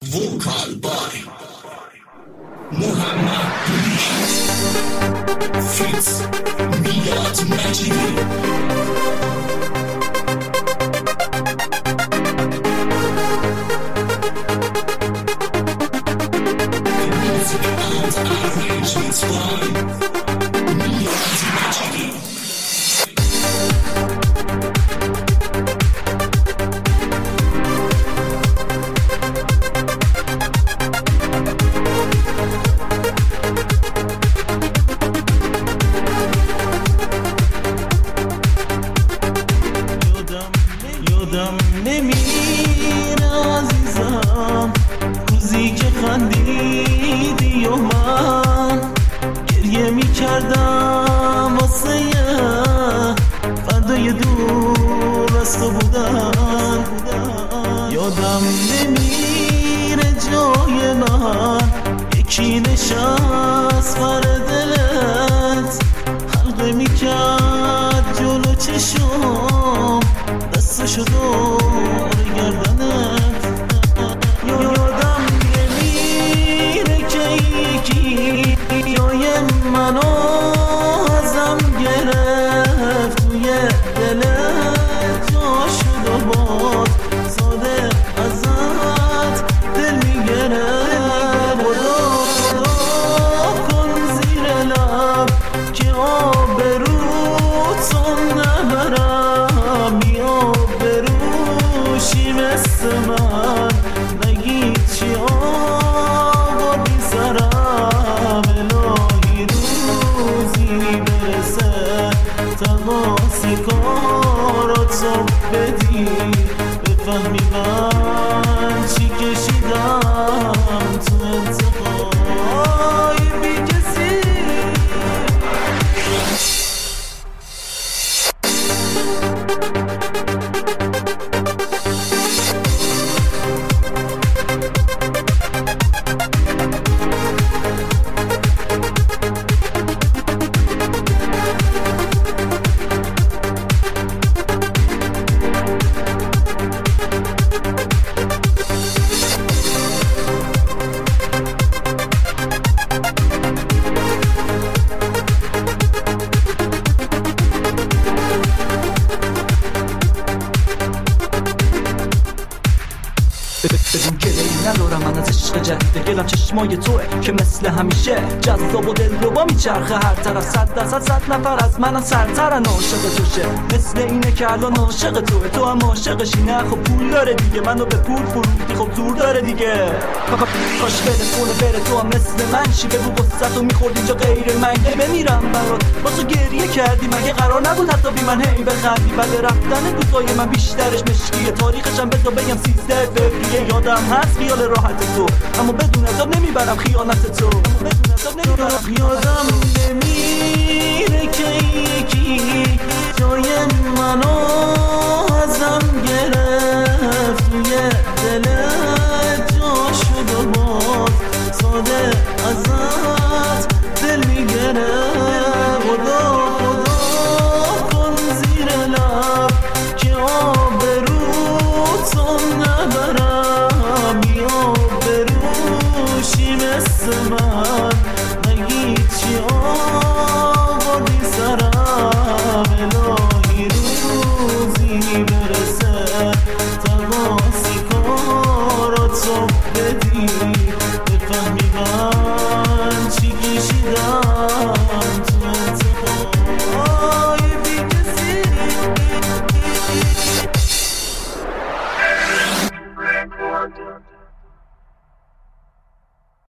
Vocal by Muhammad Fitz Miyat Majidi. یادم نمیره عزیزم روزی که خندیدی و من گریه میکردم واسه فردای دور از تو بودن. یادم نمیره جای من یکی نشست بر دلت حلقه میکرد جلو چشم دستشو دور گردنت. یادم نمیره که یکی جای منو ازم گرفت توی دلت جا شد و باد ساده ازت دل میگرفت. خدا کن زیر لب که آبروتو نبرم بی‌آبروشی مثل من نگید چی آقا بیزارم. الهی روزی برسه تماس کاراتو بدی بفهمی من چی کشیدم تو انتهای بی کسی. بدون گله‌ای ندارم من از عشق جدید گلم چشمای توه که مثل همیشه جذاب و دلربا میچرخه هر طرف. 100% نفر از من سرترن عاشق توشه مثل اینه که الان عاشق توه تو هم عاشقشی. نه خب پول داره دیگه منو به پول فروختی خب زور داره دیگه. کاش بره بره تو هم مثل من شی بگو قصتو میخورد اینجا غیر من بمیرم برات واسه گریه کردی مگه قرار نبود حتی بی من هی بخندی. بعد رفتن دوستای من بیشترش مشکیه تاریخشم بذار بگم 13 فوریه. یادم هست خیال راحت تو اما بدون عذاب نمیبرم خیانت تو. یادم نمیره که یکی جای منو ازم گرفت توی دلت جا شد و باد ساده ازت دل میگرفت. خدا کن زیر لب که آبروتو نبرم بی‌آبروشی مثل من